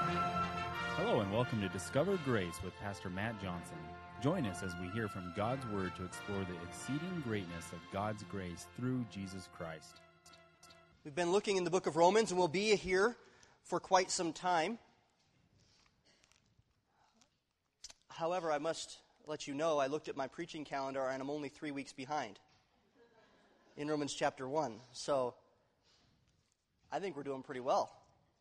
Hello and welcome to Discover Grace with Pastor Matt Johnson. Join us as we hear from God's Word to explore the exceeding greatness of God's grace through Jesus Christ. We've been looking in the book of Romans, and we'll be here for quite some time. However, I must let you know, I looked at my preaching calendar, and I'm only 3 weeks behind in Romans chapter 1. So, I think we're doing pretty well.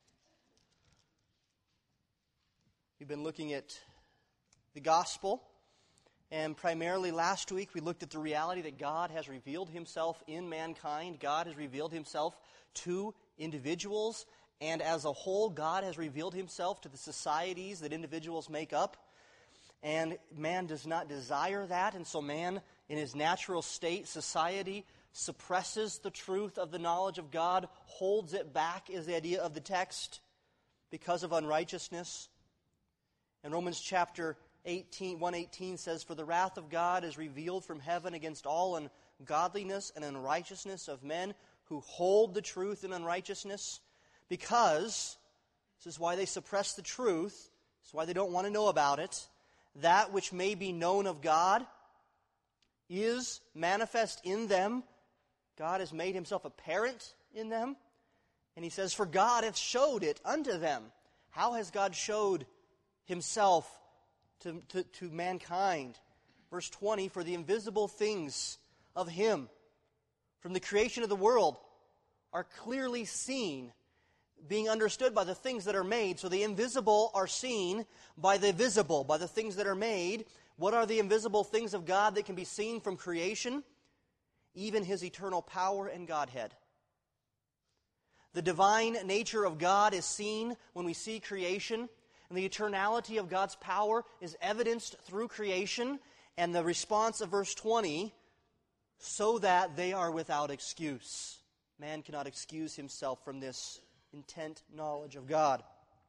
We've been looking at the gospel, and primarily last week we looked at the reality that God has revealed himself in mankind. God has revealed himself to individuals, and as a whole, God has revealed himself to the societies that individuals make up. And man does not desire that, and so man, in his natural state, society, suppresses the truth of the knowledge of God, holds it back, is the idea of the text, because of unrighteousness. And Romans chapter 1:18 says, "For the wrath of God is revealed from heaven against all ungodliness and unrighteousness of men who hold the truth in unrighteousness, because," this is why they suppress the truth, this is why they don't want to know about it, "that which may be known of God is manifest in them." God has made himself apparent in them. And he says, "For God hath showed it unto them." How has God showed himself to mankind? Verse 20, "For the invisible things of him from the creation of the world are clearly seen, being understood by the things that are made." So the invisible are seen by the visible, by the things that are made. What are the invisible things of God that can be seen from creation? Even his eternal power and Godhead. The divine nature of God is seen when we see creation, and the eternality of God's power is evidenced through creation. And the response of verse 20, "so that they are without excuse." Man cannot excuse himself from this intent knowledge of God.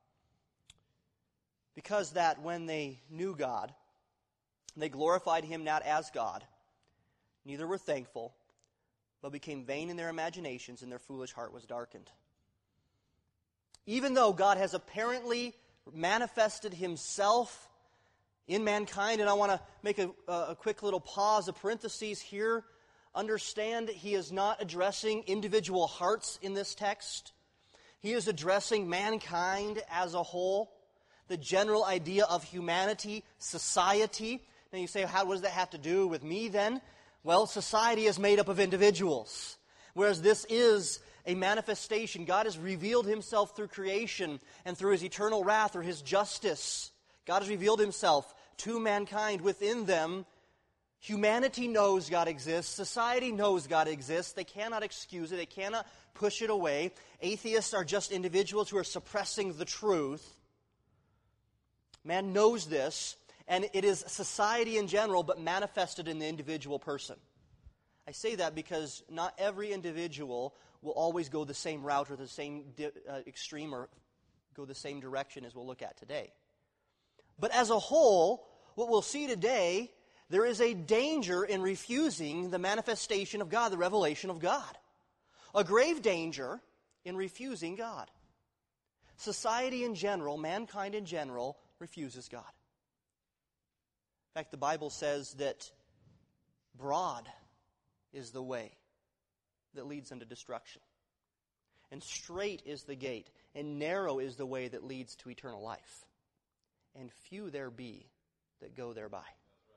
"Because that when they knew God, they glorified him not as God, neither were thankful, but became vain in their imaginations, and their foolish heart was darkened." Even though God has apparently manifested himself in mankind, and I want to make a quick little pause, a parenthesis here. Understand, he is not addressing individual hearts in this text. He is addressing mankind as a whole, the general idea of humanity, society. Now you say, what does that have to do with me then? Well, society is made up of individuals, whereas this is a manifestation. God has revealed himself through creation and through his eternal wrath or his justice. God has revealed himself to mankind within them. Humanity knows God exists. Society knows God exists. They cannot excuse it. They cannot push it away. Atheists are just individuals who are suppressing the truth. Man knows this, and it is society in general, but manifested in the individual person. I say that because not every individual will always go the same route or the same extreme or go the same direction as we'll look at today. But as a whole, what we'll see today, there is a danger in refusing the manifestation of God, the revelation of God. A grave danger in refusing God. Society in general, mankind in general, refuses God. In fact, the Bible says that broad is the way that leads unto destruction, and straight is the gate, and narrow is the way that leads to eternal life, and few there be that go thereby.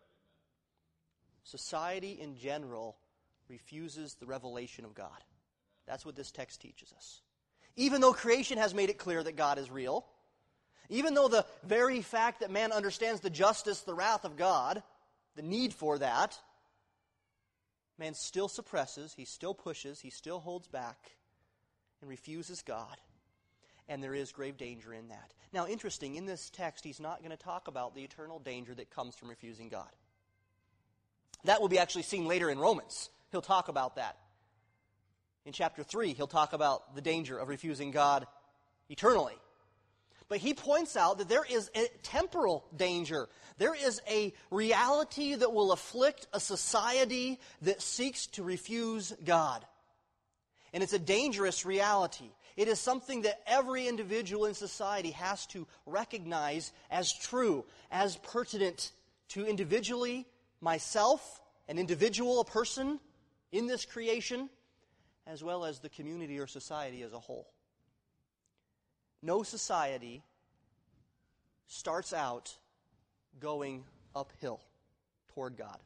Society in general refuses the revelation of God. That's what this text teaches us. Even though creation has made it clear that God is real, even though the very fact that man understands the justice, the wrath of God, the need for that, man still suppresses, he still pushes, he still holds back, and refuses God. And there is grave danger in that. Now, interesting, in this text, he's not going to talk about the eternal danger that comes from refusing God. That will be actually seen later in Romans. He'll talk about that. In chapter 3, he'll talk about the danger of refusing God eternally. But he points out that there is a temporal danger. There is a reality that will afflict a society that seeks to refuse God. And it's a dangerous reality. It is something that every individual in society has to recognize as true, as pertinent to individually, myself, an individual, a person in this creation, as well as the community or society as a whole. No society starts out going uphill toward God.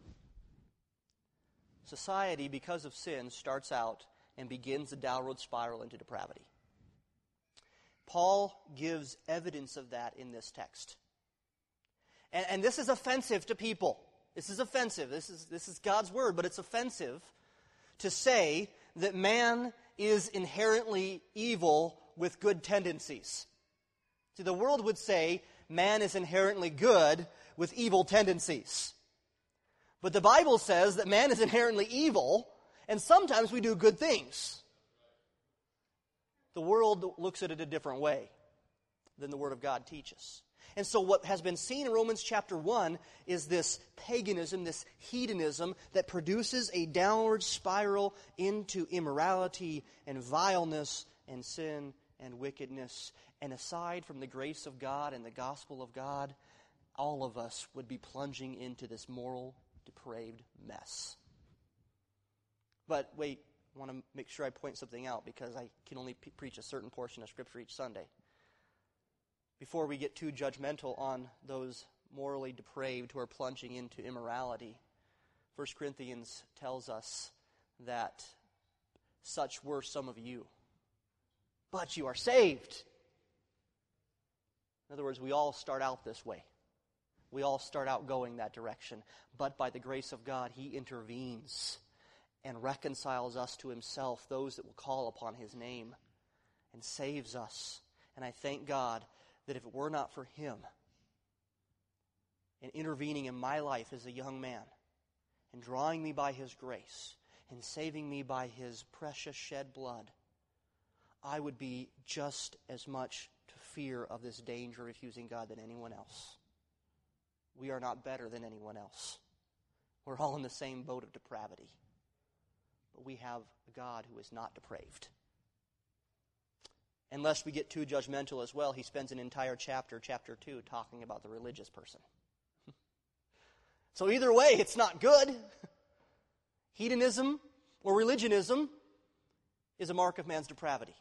Society, because of sin, starts out and begins the downward spiral into depravity. Paul gives evidence of that in this text. And this is offensive to people. This is offensive. This is God's word, but it's offensive to say that man is inherently evil with good tendencies. See, the world would say man is inherently good with evil tendencies. But the Bible says that man is inherently evil, and sometimes we do good things. The world looks at it a different way than the Word of God teaches. And so what has been seen in Romans chapter 1 is this paganism, this hedonism that produces a downward spiral into immorality and vileness and sin and wickedness. And aside from the grace of God and the gospel of God, all of us would be plunging into this moral, depraved mess. But wait, I want to make sure I point something out because I can only preach a certain portion of Scripture each Sunday. Before we get too judgmental on those morally depraved who are plunging into immorality, 1 Corinthians tells us that such were some of you, but you are saved. In other words, we all start out this way. We all start out going that direction. But by the grace of God, He intervenes and reconciles us to Himself, those that will call upon His name, and saves us. And I thank God that if it were not for Him and intervening in my life as a young man and drawing me by His grace and saving me by His precious shed blood, I would be just as much to fear of this danger of refusing God than anyone else. We are not better than anyone else. We're all in the same boat of depravity. But we have a God who is not depraved. And lest we get too judgmental as well, he spends an entire chapter 2, talking about the religious person. So either way, it's not good. Hedonism or religionism is a mark of man's depravity.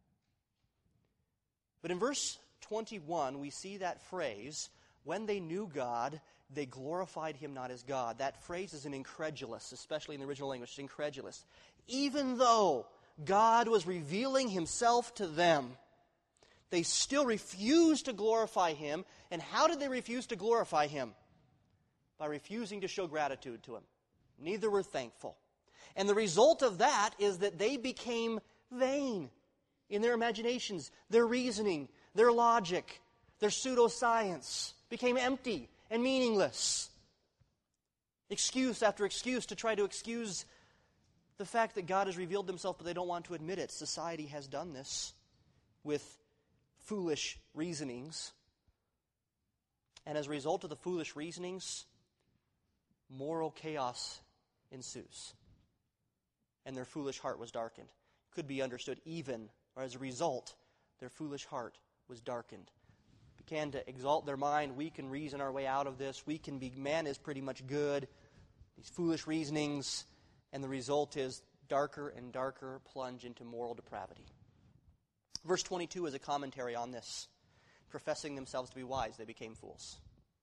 But in verse 21, we see that phrase, when they knew God, they glorified Him not as God. That phrase is an incredulous, especially in the original language, incredulous. Even though God was revealing Himself to them, they still refused to glorify Him. And how did they refuse to glorify Him? By refusing to show gratitude to Him. Neither were thankful. And the result of that is that they became vain in their imaginations, their reasoning, their logic, their pseudoscience became empty and meaningless. Excuse after excuse to try to excuse the fact that God has revealed Himself, but they don't want to admit it. Society has done this with foolish reasonings. And as a result of the foolish reasonings, moral chaos ensues. And their foolish heart was darkened. Could be understood even, or as a result, their foolish heart was darkened. Began to exalt their mind. We can reason our way out of this. Man is pretty much good. These foolish reasonings. And the result is darker and darker plunge into moral depravity. Verse 22 is a commentary on this. Professing themselves to be wise, they became fools.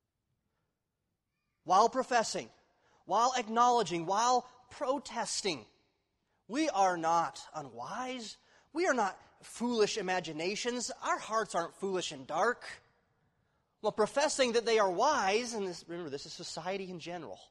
While professing, while acknowledging, while protesting, we are not unwise. We are not foolish imaginations. Our hearts aren't foolish and dark. Well, professing that they are wise, and remember, this is society in general.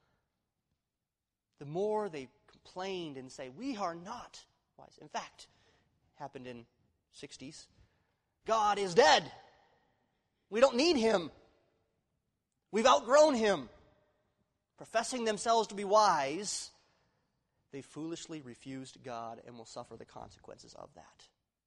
The more they complained and say, we are not wise. In fact, happened in 60s. God is dead. We don't need Him. We've outgrown Him. Professing themselves to be wise, they foolishly refused God and will suffer the consequences of that.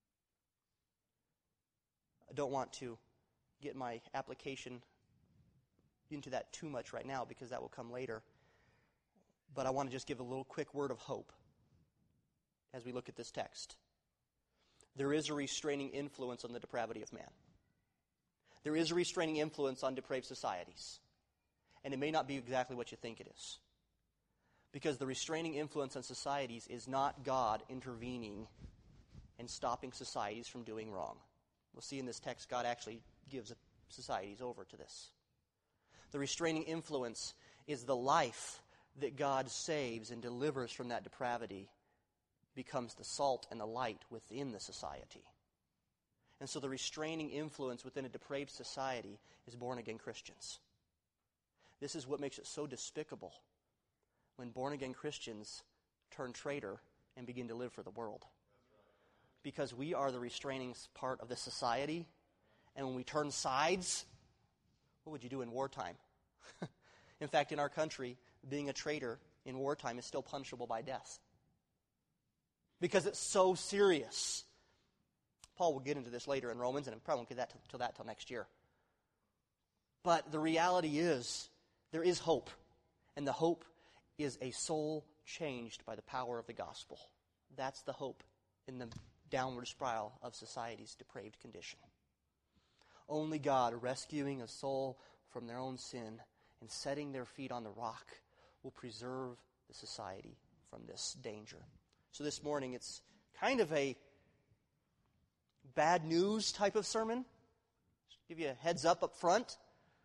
I don't want to get my application into that too much right now because that will come later. But I want to just give a little quick word of hope. as we look at this text. There is a restraining influence on the depravity of man. There is a restraining influence on depraved societies. And it may not be exactly what you think it is. Because the restraining influence on societies is not God intervening and stopping societies from doing wrong. We'll see in this text God actually gives societies over to this. The restraining influence is the life that God saves and delivers from that depravity becomes the salt and the light within the society. And so the restraining influence within a depraved society is born-again Christians. This is what makes it so despicable when born-again Christians turn traitor and begin to live for the world. Because we are the restraining part of the society, and when we turn sides, what would you do in wartime? In fact, in our country, being a traitor in wartime is still punishable by death. Because it's so serious. Paul will get into this later in Romans, and I probably won't get till next year. But the reality is, there is hope. And the hope is a soul changed by the power of the gospel. That's the hope in the downward spiral of society's depraved condition. Only God, rescuing a soul from their own sin and setting their feet on the rock, will preserve the society from this danger. So this morning, it's kind of a bad news type of sermon. Just give you a heads up front.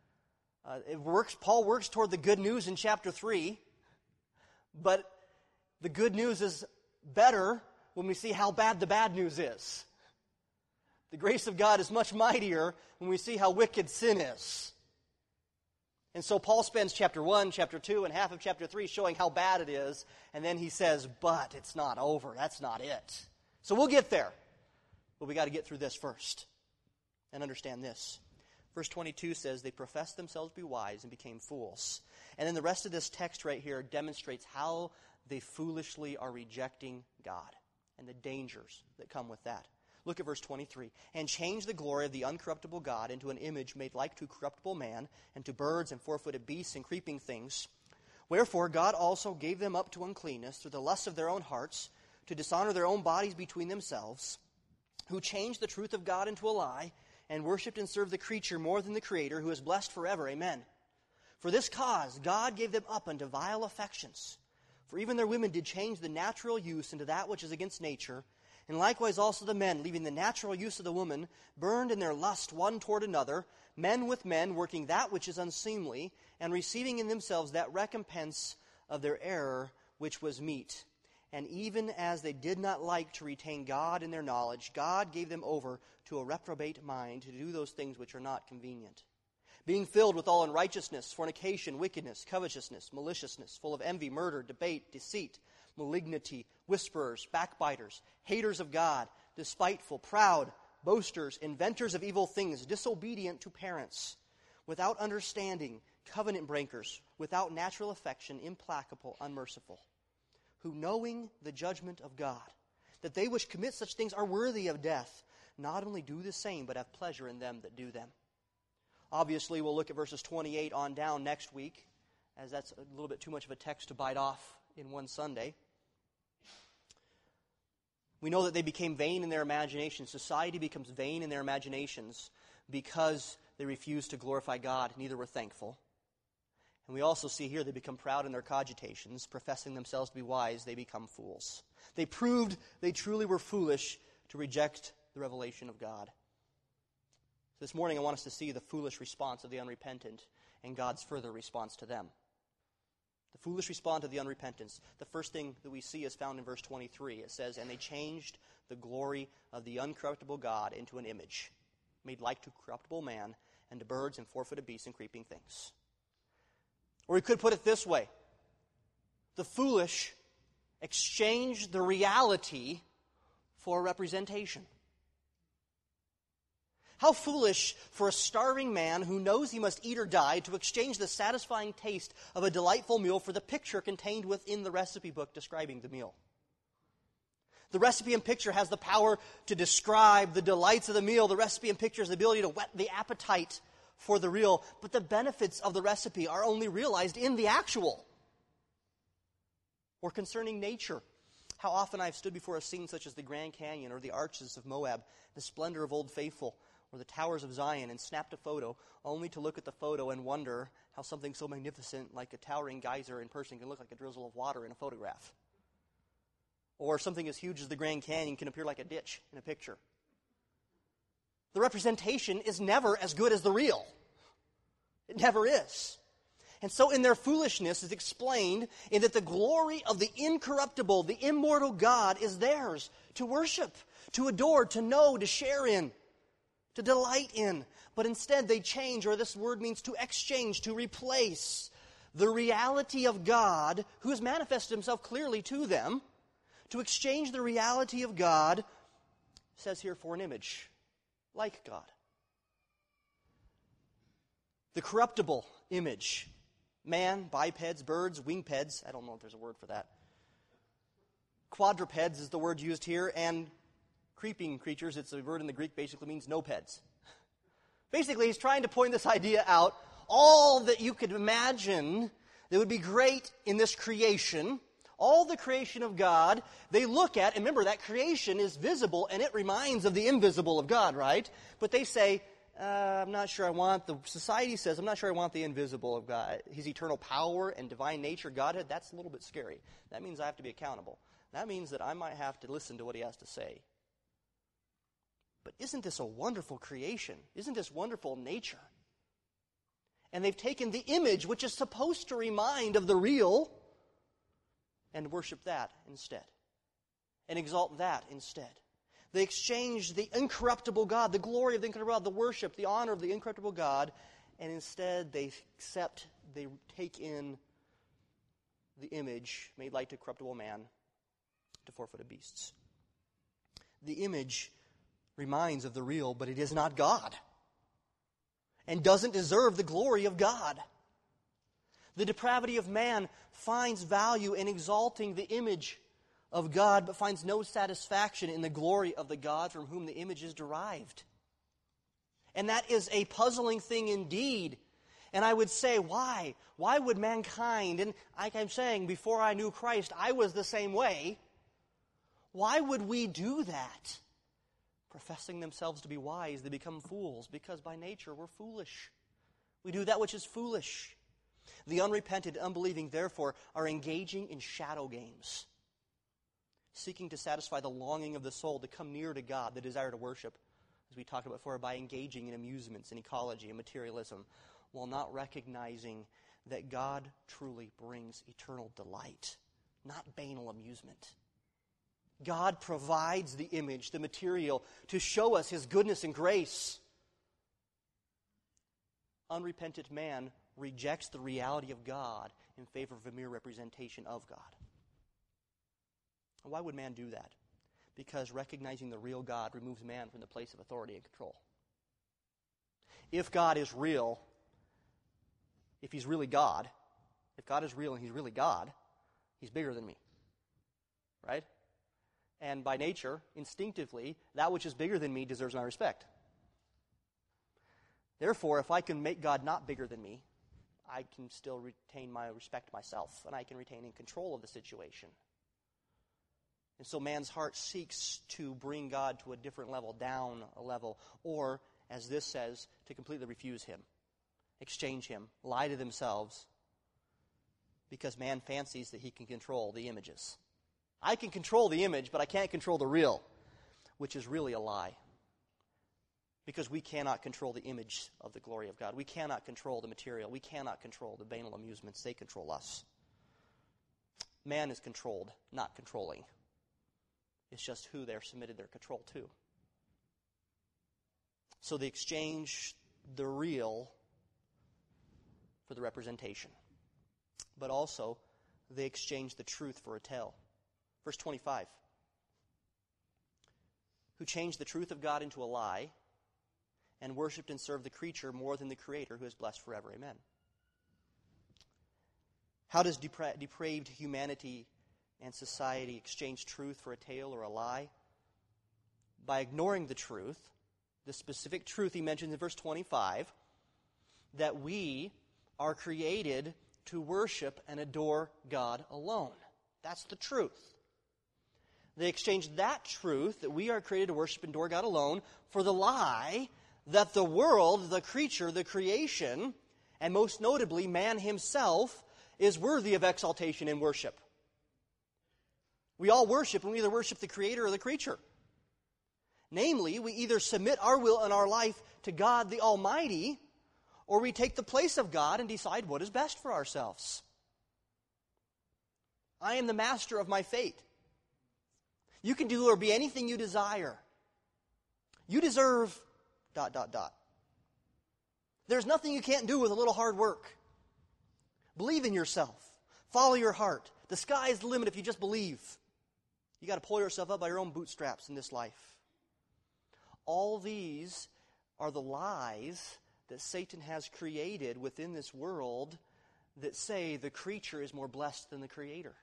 Paul works toward the good news in chapter 3, but the good news is better when we see how bad the bad news is. The grace of God is much mightier when we see how wicked sin is. And so Paul spends chapter 1, chapter 2, and half of chapter 3 showing how bad it is, and then he says, but it's not over. That's not it. So we'll get there. But we got to get through this first and understand this. Verse 22 says, they professed themselves to be wise and became fools. And then the rest of this text right here demonstrates how they foolishly are rejecting God and the dangers that come with that. Look at verse 23. And changed the glory of the uncorruptible God into an image made like to corruptible man, and to birds and four-footed beasts and creeping things. Wherefore God also gave them up to uncleanness through the lusts of their own hearts, to dishonor their own bodies between themselves, who changed the truth of God into a lie, and worshipped and served the creature more than the Creator, who is blessed forever. Amen. For this cause God gave them up unto vile affections. For even their women did change the natural use into that which is against nature, and likewise also the men, leaving the natural use of the woman, burned in their lust one toward another, men with men, working that which is unseemly, and receiving in themselves that recompense of their error which was meet. And even as they did not like to retain God in their knowledge, God gave them over to a reprobate mind to do those things which are not convenient. Being filled with all unrighteousness, fornication, wickedness, covetousness, maliciousness, full of envy, murder, debate, deceit, malignity, whisperers, backbiters, haters of God, despiteful, proud, boasters, inventors of evil things, disobedient to parents, without understanding, covenant breakers, without natural affection, implacable, unmerciful, who knowing the judgment of God, that they which commit such things are worthy of death, not only do the same, but have pleasure in them that do them. Obviously, we'll look at verses 28 on down next week, as that's a little bit too much of a text to bite off in one Sunday. We know that they became vain in their imaginations. Society becomes vain in their imaginations because they refuse to glorify God, neither were thankful. And we also see here they become proud in their cogitations, professing themselves to be wise, they become fools. They proved they truly were foolish to reject the revelation of God. This morning I want us to see the foolish response of the unrepentant and God's further response to them. The foolish respond to the unrepentance. The first thing that we see is found in verse 23. It says, and they changed the glory of the uncorruptible God into an image, made like to corruptible man, and to birds and four-footed beasts and creeping things. Or we could put it this way. The foolish exchanged the reality for a representation. How foolish for a starving man who knows he must eat or die to exchange the satisfying taste of a delightful meal for the picture contained within the recipe book describing the meal. The recipe and picture has the power to describe the delights of the meal. The recipe and picture has the ability to whet the appetite for the real. But the benefits of the recipe are only realized in the actual. Or concerning nature. How often I've stood before a scene such as the Grand Canyon or the Arches of Moab, the splendor of Old Faithful, or the Towers of Zion, and snapped a photo, only to look at the photo and wonder how something so magnificent like a towering geyser in person can look like a drizzle of water in a photograph. Or something as huge as the Grand Canyon can appear like a ditch in a picture. The representation is never as good as the real. It never is. And so in their foolishness is explained in that the glory of the incorruptible, the immortal God is theirs to worship, to adore, to know, to share in, to delight in. But instead they change, or this word means to exchange, to replace the reality of God, who has manifested himself clearly to them, to exchange the reality of God, it says here, for an image like God. The corruptible image. Man, bipeds, birds, wingpeds. I don't know if there's a word for that. Quadrupeds is the word used here, and creeping creatures, it's a word in the Greek, basically means nopeds. Basically, he's trying to point this idea out. All that you could imagine that would be great in this creation, all the creation of God, they look at, and remember, that creation is visible, and it reminds of the invisible of God, right? But they say, I'm not sure I want, the society says, I'm not sure I want the invisible of God. His eternal power and divine nature, Godhead, that's a little bit scary. That means I have to be accountable. That means that I might have to listen to what he has to say. But isn't this a wonderful creation? Isn't this wonderful nature? And they've taken the image, which is supposed to remind of the real, and worship that instead. And exalt that instead. They exchange the incorruptible God, the glory of the incorruptible God, the worship, the honor of the incorruptible God, and instead they take in the image made like to corruptible man, to four-footed beasts. The image reminds of the real, but it is not God, and doesn't deserve the glory of God. The depravity of man finds value in exalting the image of God, but finds no satisfaction in the glory of the God from whom the image is derived. And that is a puzzling thing indeed. And I would say, why? Why would mankind, and like I'm saying, before I knew Christ, I was the same way. Why would we do that? Professing themselves to be wise, they become fools, because by nature we're foolish. We do that which is foolish. The unrepentant, unbelieving, therefore, are engaging in shadow games, seeking to satisfy the longing of the soul to come near to God, the desire to worship, as we talked about before, by engaging in amusements and ecology and materialism, while not recognizing that God truly brings eternal delight, not banal amusement. God provides the image, the material, to show us his goodness and grace. Unrepentant man rejects the reality of God in favor of a mere representation of God. Why would man do that? Because recognizing the real God removes man from the place of authority and control. If God is real, if he's really God, if God is real and he's really God, he's bigger than me. Right? And by nature, instinctively, that which is bigger than me deserves my respect. Therefore, if I can make God not bigger than me, I can still retain my respect myself, and I can retain in control of the situation. And so man's heart seeks to bring God to a different level, down a level, or, as this says, to completely refuse him, exchange him, lie to themselves, because man fancies that he can control the images. I can control the image, but I can't control the real, which is really a lie. Because we cannot control the image of the glory of God. We cannot control the material. We cannot control the banal amusements. They control us. Man is controlled, not controlling. It's just who they're submitted their control to. So they exchange the real for the representation. But also, they exchange the truth for a tale. Verse 25. Who changed the truth of God into a lie, and worshipped and served the creature more than the Creator, who is blessed forever. Amen. How does depraved humanity and society exchange truth for a tale or a lie? By ignoring the truth, the specific truth he mentions in verse 25, that we are created to worship and adore God alone. That's the truth. They exchanged that truth, that we are created to worship and adore God alone, for the lie that the world, the creature, the creation, and most notably man himself, is worthy of exaltation and worship. We all worship, and we either worship the Creator or the creature. Namely, we either submit our will and our life to God the Almighty, or we take the place of God and decide what is best for ourselves. I am the master of my fate. You can do or be anything you desire. You deserve ... There's nothing you can't do with a little hard work. Believe in yourself. Follow your heart. The sky is the limit if you just believe. You got to pull yourself up by your own bootstraps in this life. All these are the lies that Satan has created within this world that say the creature is more blessed than the Creator.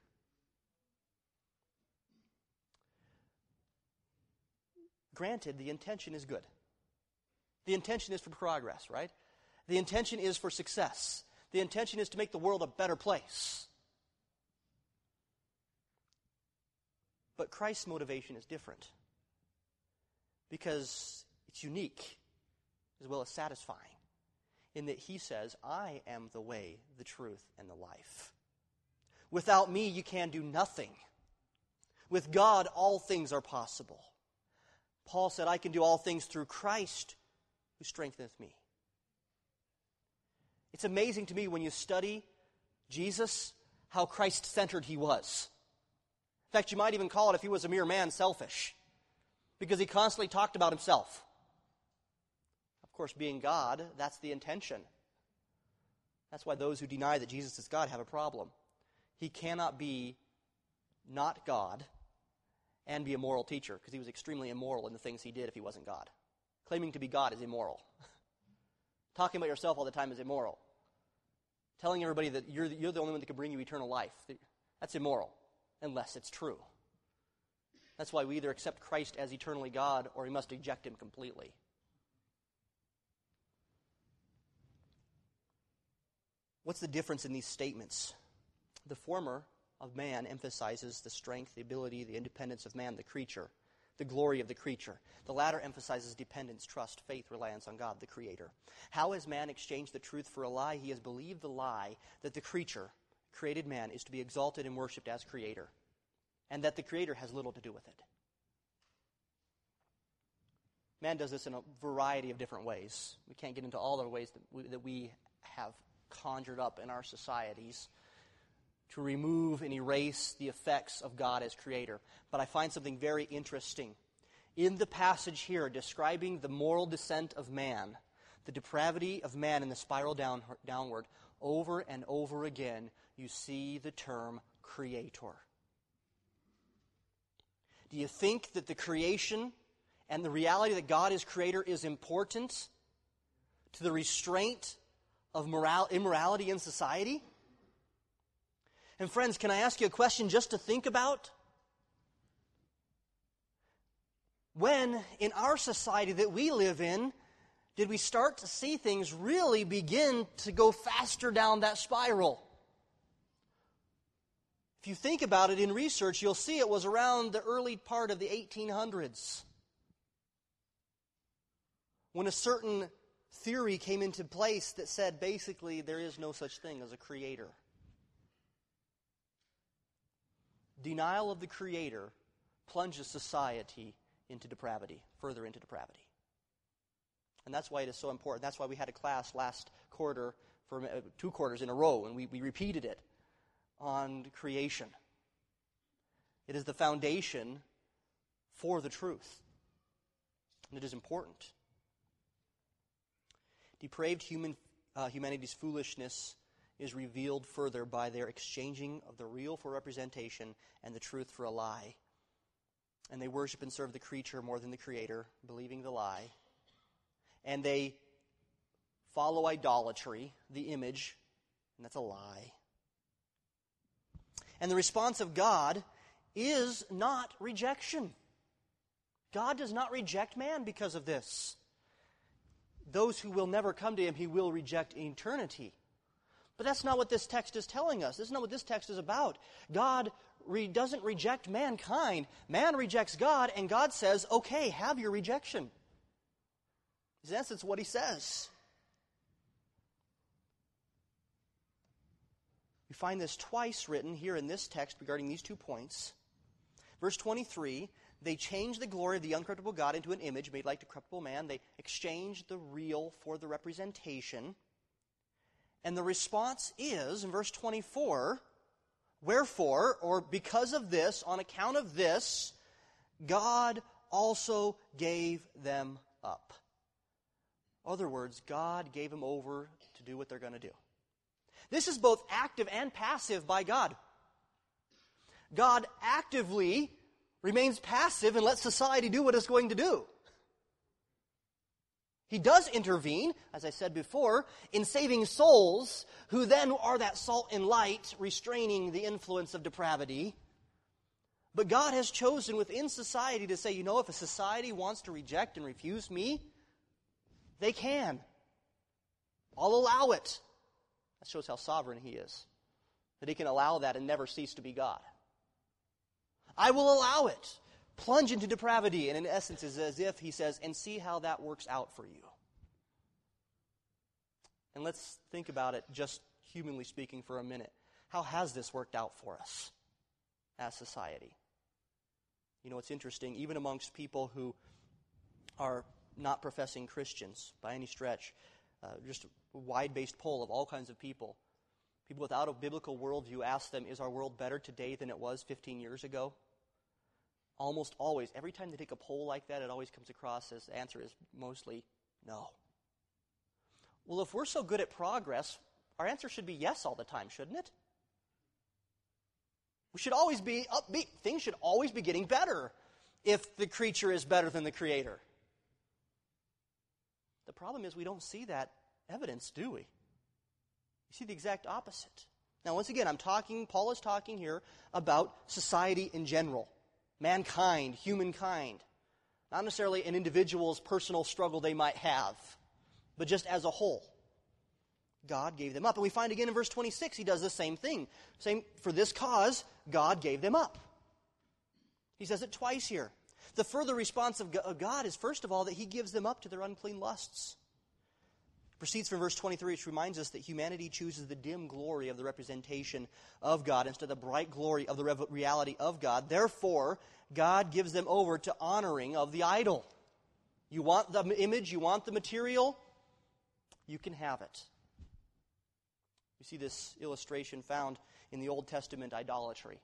Granted, the intention is good. The intention is for progress, right? The intention is for success. The intention is to make the world a better place. But Christ's motivation is different because it's unique as well as satisfying in that he says, I am the way, the truth, and the life. Without me, you can do nothing. With God, all things are possible. Paul said, I can do all things through Christ who strengtheneth me. It's amazing to me when you study Jesus, how Christ-centered he was. In fact, you might even call it, if he was a mere man, selfish, because he constantly talked about himself. Of course, being God, that's the intention. That's why those who deny that Jesus is God have a problem. He cannot be not God and be a moral teacher, because he was extremely immoral in the things he did if he wasn't God. Claiming to be God is immoral. Talking about yourself all the time is immoral. Telling everybody that you're the only one that can bring you eternal life, that's immoral, unless it's true. That's why we either accept Christ as eternally God or we must reject him completely. What's the difference in these statements? The former of man emphasizes the strength, the ability, the independence of man, the creature, the glory of the creature. The latter emphasizes dependence, trust, faith, reliance on God, the Creator. How has man exchanged the truth for a lie? He has believed the lie that the creature, created man, is to be exalted and worshipped as Creator, and that the Creator has little to do with it. Man does this in a variety of different ways. We can't get into all the ways that we have conjured up in our societies to remove and erase the effects of God as Creator. But I find something very interesting. In the passage here describing the moral descent of man, the depravity of man in the spiral downward, over and over again, you see the term Creator. Do you think that the creation and the reality that God is Creator is important to the restraint of immorality in society? And friends, can I ask you a question just to think about? When, in our society that we live in, did we start to see things really begin to go faster down that spiral? If you think about it in research, you'll see it was around the early part of the 1800s when a certain theory came into place that said basically there is no such thing as a Creator. Denial of the Creator plunges society into depravity, further into depravity. And that's why it is so important. That's why we had a class last quarter, for 2 quarters in a row, and we repeated it on creation. It is the foundation for the truth. And it is important. Depraved humanity's foolishness is revealed further by their exchanging of the real for representation and the truth for a lie. And they worship and serve the creature more than the Creator, believing the lie. And they follow idolatry, the image, and that's a lie. And the response of God is not rejection. God does not reject man because of this. Those who will never come to him, he will reject in eternity. But that's not what this text is telling us. This is not what this text is about. God doesn't reject mankind. Man rejects God, and God says, okay, have your rejection. In essence, what he says. We find this twice written here in this text regarding these 2 points. Verse 23, they changed the glory of the uncorruptible God into an image made like the corruptible man. They exchanged the real for the representation. And the response is, in verse 24, wherefore, or because of this, on account of this, God also gave them up. In other words, God gave them over to do what they're going to do. This is both active and passive by God. God actively remains passive and lets society do what it's going to do. He does intervene, as I said before, in saving souls who then are that salt and light restraining the influence of depravity. But God has chosen within society to say, if a society wants to reject and refuse me, they can. I'll allow it. That shows how sovereign he is. That he can allow that and never cease to be God. I will allow it. Plunge into depravity. And in essence, it's as if he says, and see how that works out for you. And let's think about it, just humanly speaking, for a minute. How has this worked out for us as society? It's interesting, even amongst people who are not professing Christians by any stretch, just a wide-based poll of all kinds of people. People without a biblical worldview, ask them, is our world better today than it was 15 years ago? Almost always, every time they take a poll like that, it always comes across as the answer is mostly no. Well, if we're so good at progress, our answer should be yes all the time, shouldn't it? We should always be upbeat. Things should always be getting better if the creature is better than the Creator. The problem is we don't see that evidence, do we? You see the exact opposite. Now, once again, Paul is talking here about society in general. Mankind, humankind. Not necessarily an individual's personal struggle they might have, but just as a whole. God gave them up. And we find again in verse 26, he does the same thing. For this cause, God gave them up. He says it twice here. The further response of God is, first of all, that he gives them up to their unclean lusts. It proceeds from verse 23, which reminds us that humanity chooses the dim glory of the representation of God instead of the bright glory of the reality of God. Therefore, God gives them over to honoring of the idol. You want the image, you want the material, you can have it. You see this illustration found in the Old Testament idolatry.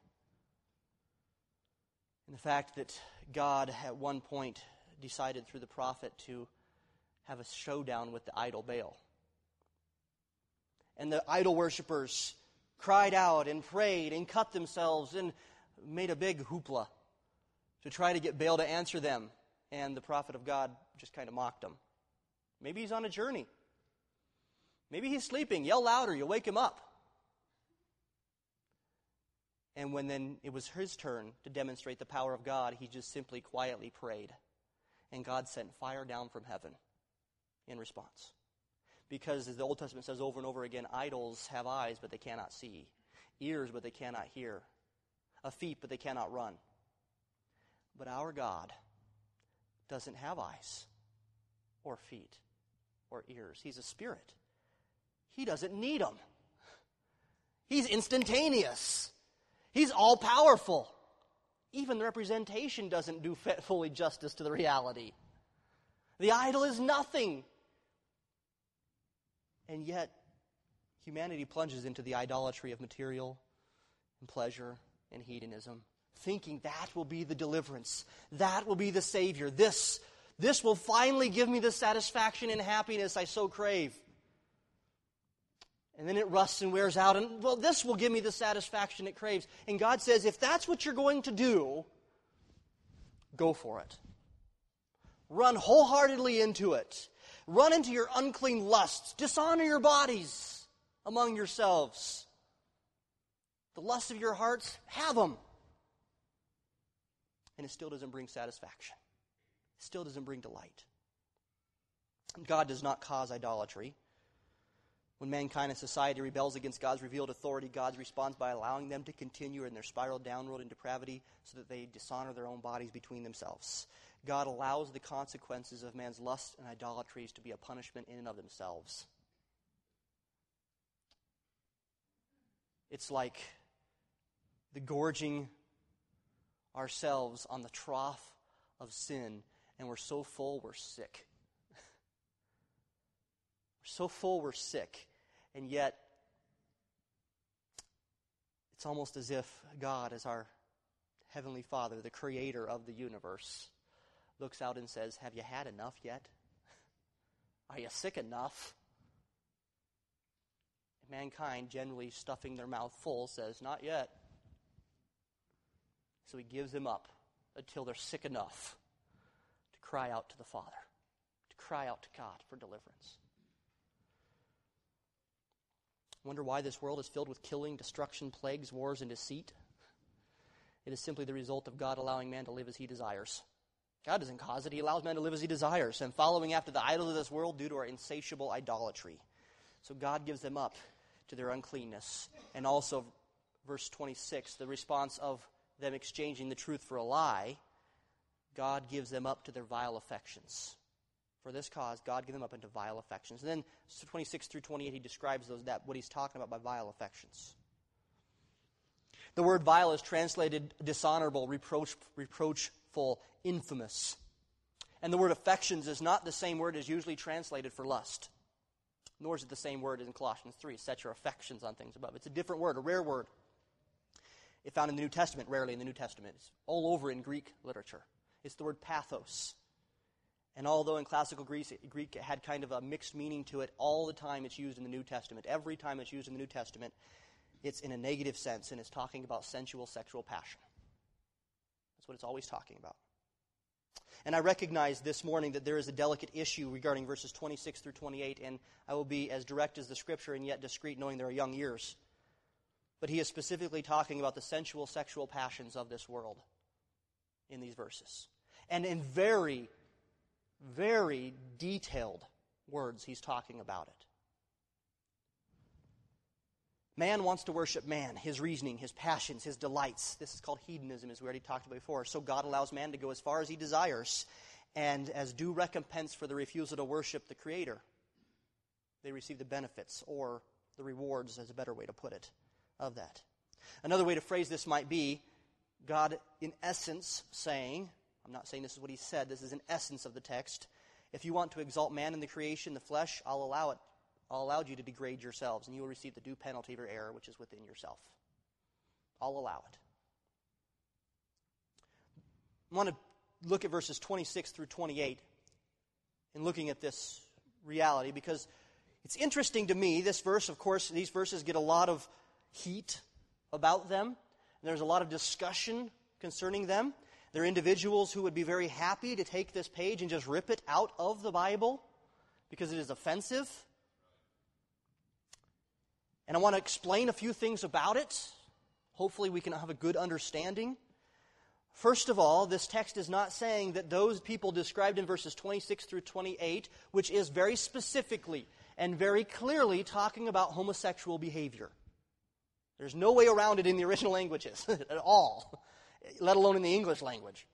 In the fact that God at one point decided through the prophet to have a showdown with the idol Baal. And the idol worshippers cried out and prayed and cut themselves and made a big hoopla to try to get Baal to answer them. And the prophet of God just kind of mocked them. Maybe he's on a journey. Maybe he's sleeping. Yell louder, you'll wake him up. And when then it was his turn to demonstrate the power of God, he just simply quietly prayed. And God sent fire down from heaven in response. Because as the Old Testament says over and over again, idols have eyes, but they cannot see. Ears, but they cannot hear. Feet, but they cannot run. But our God doesn't have eyes or feet or ears. He's a spirit. He doesn't need them. He's instantaneous. He's all-powerful. Even the representation doesn't do fully justice to the reality. The idol is nothing. And yet, humanity plunges into the idolatry of material and pleasure and hedonism, thinking that will be the deliverance. That will be the Savior. This will finally give me the satisfaction and happiness I so crave. And then it rusts and wears out, and, well, this will give me the satisfaction it craves. And God says, if that's what you're going to do, go for it. Run wholeheartedly into it. Run into your unclean lusts. Dishonor your bodies among yourselves. The lusts of your hearts, have them. And it still doesn't bring satisfaction. It still doesn't bring delight. God does not cause idolatry. When mankind and society rebels against God's revealed authority, God responds by allowing them to continue in their spiral downward in depravity so that they dishonor their own bodies between themselves. God allows the consequences of man's lust and idolatries to be a punishment in and of themselves. It's like the gorging ourselves on the trough of sin, and we're so full we're sick. We're so full we're sick, and yet it's almost as if God, as our Heavenly Father, the creator of the universe, looks out and says, have you had enough yet? Are you sick enough? And mankind, generally stuffing their mouth full, says, not yet. So he gives them up until they're sick enough to cry out to the Father, to cry out to God for deliverance. Wonder why this world is filled with killing, destruction, plagues, wars, and deceit? It is simply the result of God allowing man to live as he desires. God doesn't cause it. He allows man to live as he desires, and following after the idols of this world due to our insatiable idolatry. So God gives them up to their uncleanness. And also, verse 26, the response of them exchanging the truth for a lie, God gives them up to their vile affections. For this cause, God gave them up into vile affections. And then 26 through 28, he describes what he's talking about by vile affections. The word vile is translated dishonorable, reproachful, infamous. And the word affections is not the same word as usually translated for lust. Nor is it the same word as in Colossians 3, set your affections on things above. It's a different word, a rare word. It's found in the New Testament, rarely in the New Testament. It's all over in Greek literature. It's the word pathos. And although in classical Greek it had kind of a mixed meaning to it, all the time it's used in the New Testament. Every time it's used in the New Testament, it's in a negative sense, and it's talking about sensual sexual passion. That's what it's always talking about. And I recognize this morning that there is a delicate issue regarding verses 26 through 28, and I will be as direct as the Scripture and yet discreet, knowing there are young ears. But he is specifically talking about the sensual sexual passions of this world in these verses. And in very, very detailed words, he's talking about it. Man wants to worship man, his reasoning, his passions, his delights. This is called hedonism, as we already talked about before. So God allows man to go as far as he desires, and as due recompense for the refusal to worship the Creator, they receive the benefits, or the rewards, is a better way to put it, of that. Another way to phrase this might be, God, in essence, saying, I'm not saying this is what he said, this is an essence of the text, if you want to exalt man in the creation, the flesh, I'll allow it. I'll allow you to degrade yourselves, and you will receive the due penalty of your error, which is within yourself. I'll allow it. I want to look at verses 26 through 28 in looking at this reality, because it's interesting to me. This verse, of course, these verses get a lot of heat about them, and there's a lot of discussion concerning them. There are individuals who would be very happy to take this page and just rip it out of the Bible because it is offensive. And I want to explain a few things about it. Hopefully we can have a good understanding. First of all, this text is not saying that those people described in verses 26 through 28, which is very specifically and very clearly talking about homosexual behavior. There's no way around it in the original languages at all, let alone in the English language.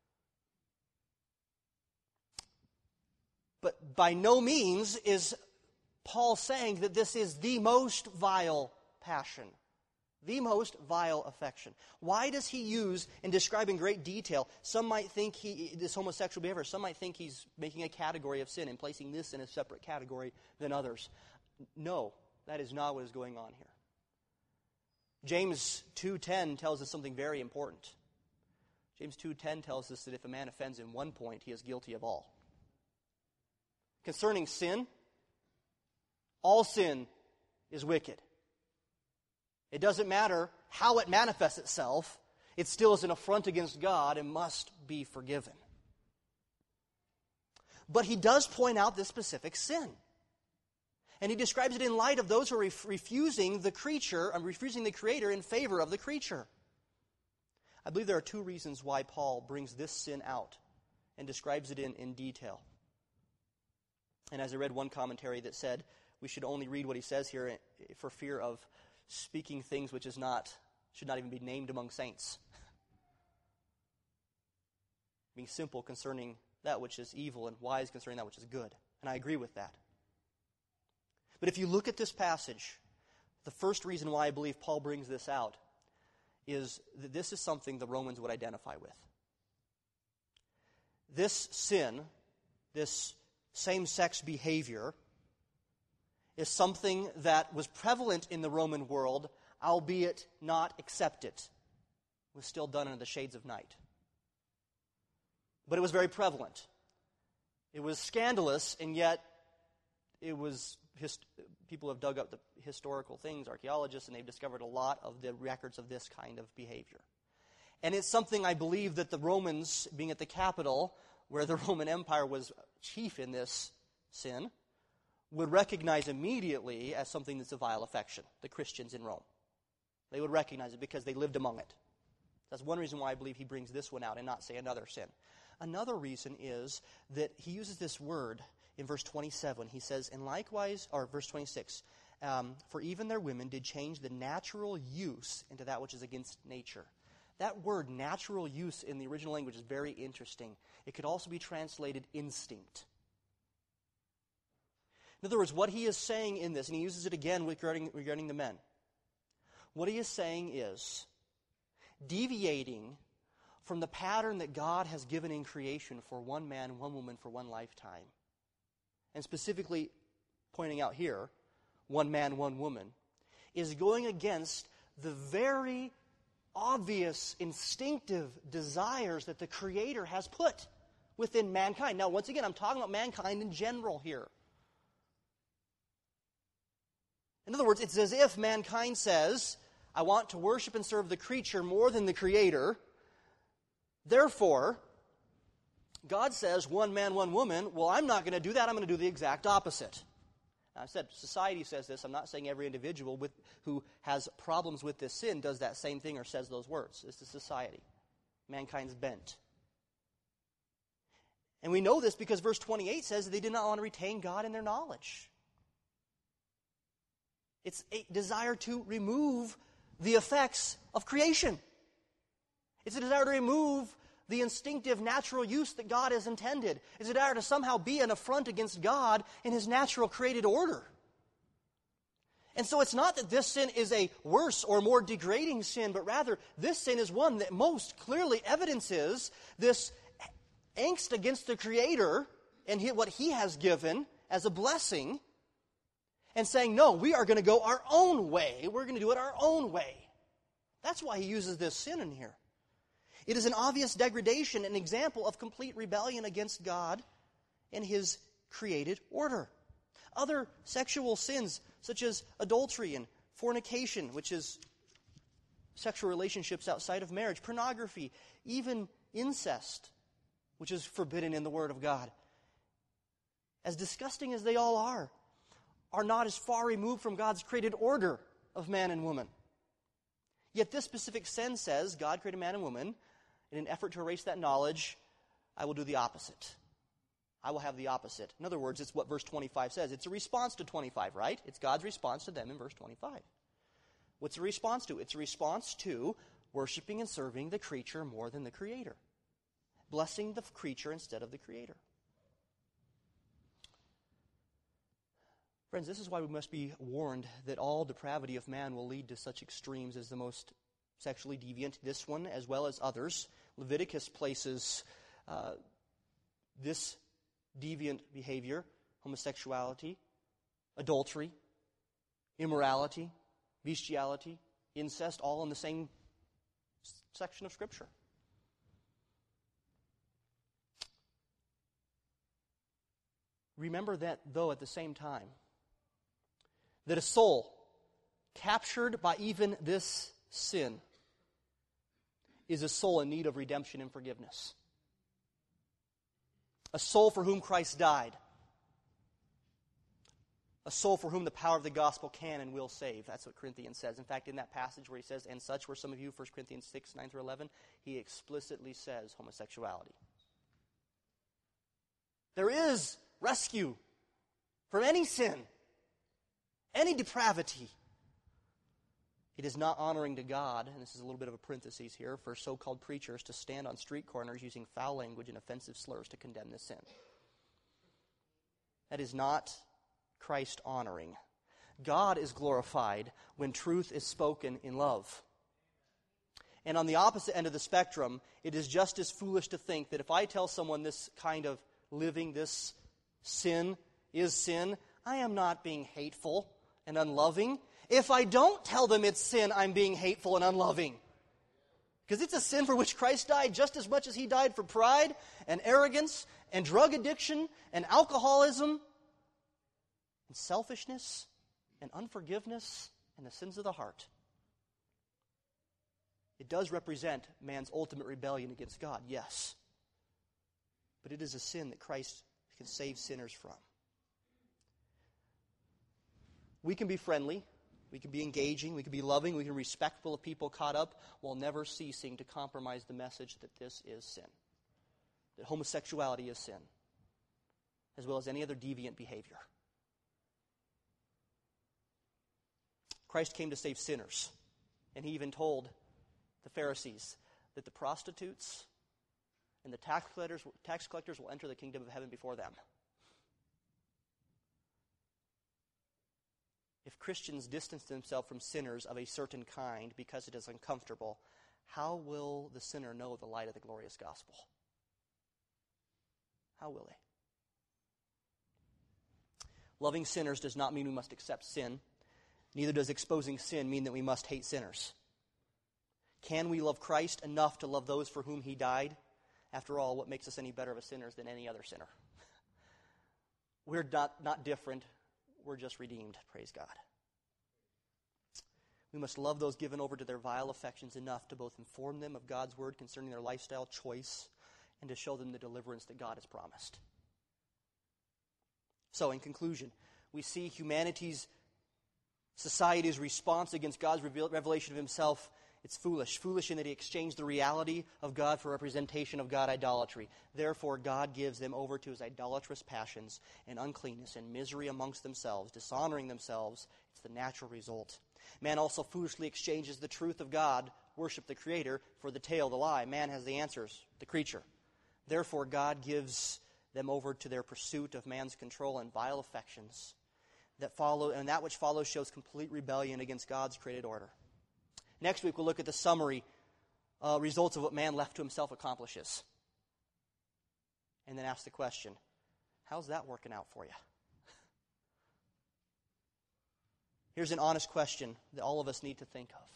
But by no means is Paul saying that this is the most vile passion, the most vile affection. Why does he use, in describing great detail, some might think this homosexual behavior, some might think he's making a category of sin and placing this in a separate category than others. No, that is not what is going on here. James 2:10 tells us something very important. James 2:10 tells us that if a man offends in one point, he is guilty of all. Concerning sin, all sin is wicked. It doesn't matter how it manifests itself, it still is an affront against God and must be forgiven. But he does point out this specific sin. And he describes it in light of those who are refusing the creature and refusing the Creator in favor of the creature. I believe there are two reasons why Paul brings this sin out and describes it in detail. And as I read one commentary that said, we should only read what he says here for fear of speaking things which should not even be named among saints. Being simple concerning that which is evil and wise concerning that which is good. And I agree with that. But if you look at this passage, the first reason why I believe Paul brings this out is that this is something the Romans would identify with. This sin, this same-sex behavior, is something that was prevalent in the Roman world, albeit not accepted. It was still done under the shades of night. But it was very prevalent. It was scandalous, and yet it was... people have dug up the historical things, archaeologists, and they've discovered a lot of the records of this kind of behavior. And it's something I believe that the Romans, being at the capital, where the Roman Empire was chief in this sin, would recognize immediately as something that's a vile affection, the Christians in Rome. They would recognize it because they lived among it. That's one reason why I believe he brings this one out and not, say, another sin. Another reason is that he uses this word in verse 27. He says, and likewise, or verse 26, for even their women did change the natural use into that which is against nature. That word, natural use, in the original language is very interesting. It could also be translated instinct. In other words, what he is saying in this, and he uses it again regarding the men, what he is saying is deviating from the pattern that God has given in creation for one man, one woman, for one lifetime. And specifically pointing out here, one man, one woman, is going against the very obvious, instinctive desires that the Creator has put within mankind. Now, once again, I'm talking about mankind in general here. In other words, it's as if mankind says, I want to worship and serve the creature more than the Creator. Therefore, God says, one man, one woman, well, I'm not going to do that. I'm going to do the exact opposite. Now, I said society says this. I'm not saying every individual who has problems with this sin does that same thing or says those words. It's the society. Mankind's bent. And we know this because verse 28 says that they did not want to retain God in their knowledge. It's a desire to remove the effects of creation. It's a desire to remove the instinctive natural use that God has intended. It's a desire to somehow be an affront against God in His natural created order. And so it's not that this sin is a worse or more degrading sin, but rather this sin is one that most clearly evidences this angst against the Creator and what He has given as a blessing, and saying, no, we are going to go our own way. We're going to do it our own way. That's why he uses this sin in here. It is an obvious degradation, an example of complete rebellion against God and His created order. Other sexual sins, such as adultery and fornication, which is sexual relationships outside of marriage, pornography, even incest, which is forbidden in the Word of God. As disgusting as they all are not as far removed from God's created order of man and woman. Yet this specific sin says, God created man and woman. In an effort to erase that knowledge, I will do the opposite. I will have the opposite. In other words, it's what verse 25 says. It's a response to 25, right? It's God's response to them in verse 25. What's a response to? It's a response to worshiping and serving the creature more than the Creator. Blessing the creature instead of the Creator. Friends, this is why we must be warned that all depravity of man will lead to such extremes as the most sexually deviant, this one as well as others. Leviticus places this deviant behavior, homosexuality, adultery, immorality, bestiality, incest, all in the same section of Scripture. Remember that, though, at the same time, that a soul captured by even this sin is a soul in need of redemption and forgiveness. A soul for whom Christ died. A soul for whom the power of the gospel can and will save. That's what Corinthians says. In fact, in that passage where he says, and such were some of you, 1 Corinthians 6, 9 through 11, he explicitly says homosexuality. There is rescue from any sin any depravity, it is not honoring to God, and this is a little bit of a parenthesis here, for so-called preachers to stand on street corners using foul language and offensive slurs to condemn this sin. That is not Christ-honoring. God is glorified when truth is spoken in love. And on the opposite end of the spectrum, it is just as foolish to think that if I tell someone this kind of living, this sin is sin, I am not being hateful and unloving. If I don't tell them it's sin, I'm being hateful and unloving. Because it's a sin for which Christ died just as much as he died for pride and arrogance and drug addiction and alcoholism and selfishness and unforgiveness and the sins of the heart. It does represent man's ultimate rebellion against God, yes. But it is a sin that Christ can save sinners from. We can be friendly, we can be engaging, we can be loving, we can be respectful of people caught up while never ceasing to compromise the message that this is sin. That homosexuality is sin, as well as any other deviant behavior. Christ came to save sinners, and he even told the Pharisees that the prostitutes and the tax collectors will enter the kingdom of heaven before them. If Christians distance themselves from sinners of a certain kind because it is uncomfortable, how will the sinner know the light of the glorious gospel? How will they? Loving sinners does not mean we must accept sin. Neither does exposing sin mean that we must hate sinners. Can we love Christ enough to love those for whom he died? After all, what makes us any better of a sinners than any other sinner? We're not different. We're just redeemed, praise God. We must love those given over to their vile affections enough to both inform them of God's word concerning their lifestyle choice and to show them the deliverance that God has promised. So, in conclusion, we see society's response against God's revelation of himself. It's foolish. Foolish in that he exchanged the reality of God for representation of God idolatry. Therefore, God gives them over to his idolatrous passions and uncleanness and misery amongst themselves, dishonoring themselves. It's the natural result. Man also foolishly exchanges the truth of God, worship the Creator, for the tale, the lie. Man has the answers, the creature. Therefore, God gives them over to their pursuit of man's control and vile affections that follow, and that which follows shows complete rebellion against God's created order. Next week, we'll look at the summary results of what man left to himself accomplishes. And then ask the question, how's that working out for you? Here's an honest question that all of us need to think of.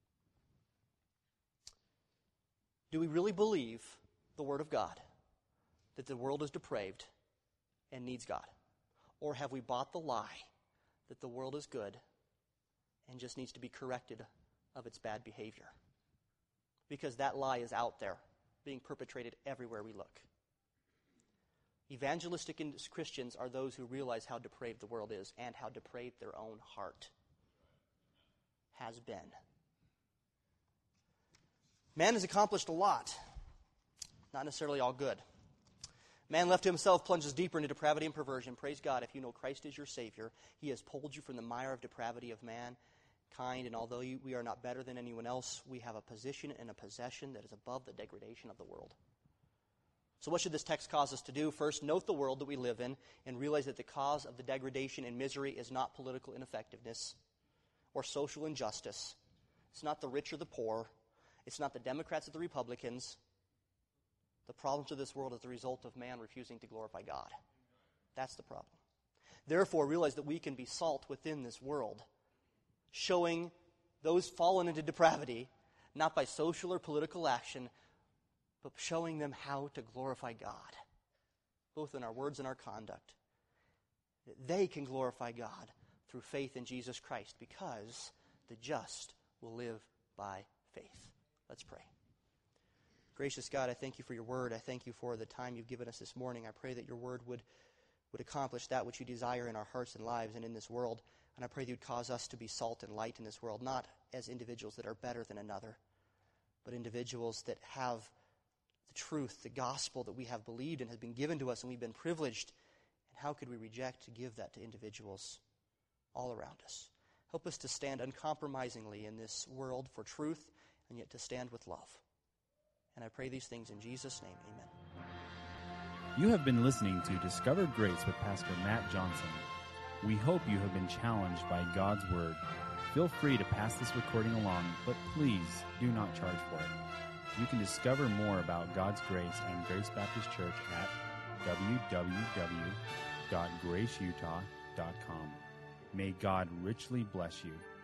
Do we really believe the Word of God, that the world is depraved and needs God? Or have we bought the lie that the world is good and just needs to be corrected of its bad behavior? Because that lie is out there, being perpetrated everywhere we look. Evangelistic Christians are those who realize how depraved the world is and how depraved their own heart has been. Man has accomplished a lot, not necessarily all good. Man left to himself plunges deeper into depravity and perversion. Praise God, if you know Christ is your Savior, he has pulled you from the mire of depravity of mankind, and although we are not better than anyone else, we have a position and a possession that is above the degradation of the world. So what should this text cause us to do? First, note the world that we live in and realize that the cause of the degradation and misery is not political ineffectiveness or social injustice. It's not the rich or the poor. It's not the Democrats or the Republicans. The problems of this world is the result of man refusing to glorify God. That's the problem. Therefore, realize that we can be salt within this world, showing those fallen into depravity, not by social or political action, but showing them how to glorify God, both in our words and our conduct. That they can glorify God through faith in Jesus Christ, because the just will live by faith. Let's pray. Gracious God, I thank you for your word. I thank you for the time you've given us this morning. I pray that your word would accomplish that which you desire in our hearts and lives and in this world. And I pray that you'd cause us to be salt and light in this world, not as individuals that are better than another, but individuals that have the truth, the gospel that we have believed and has been given to us and we've been privileged. And how could we reject to give that to individuals all around us. Help us to stand uncompromisingly in this world for truth, and yet to stand with love. And I pray these things in Jesus' name. Amen. You have been listening to Discover Grace with Pastor Matt Johnson. We hope you have been challenged by God's Word. Feel free to pass this recording along, but please do not charge for it. You can discover more about God's Grace and Grace Baptist Church at www.graceutah.com. May God richly bless you.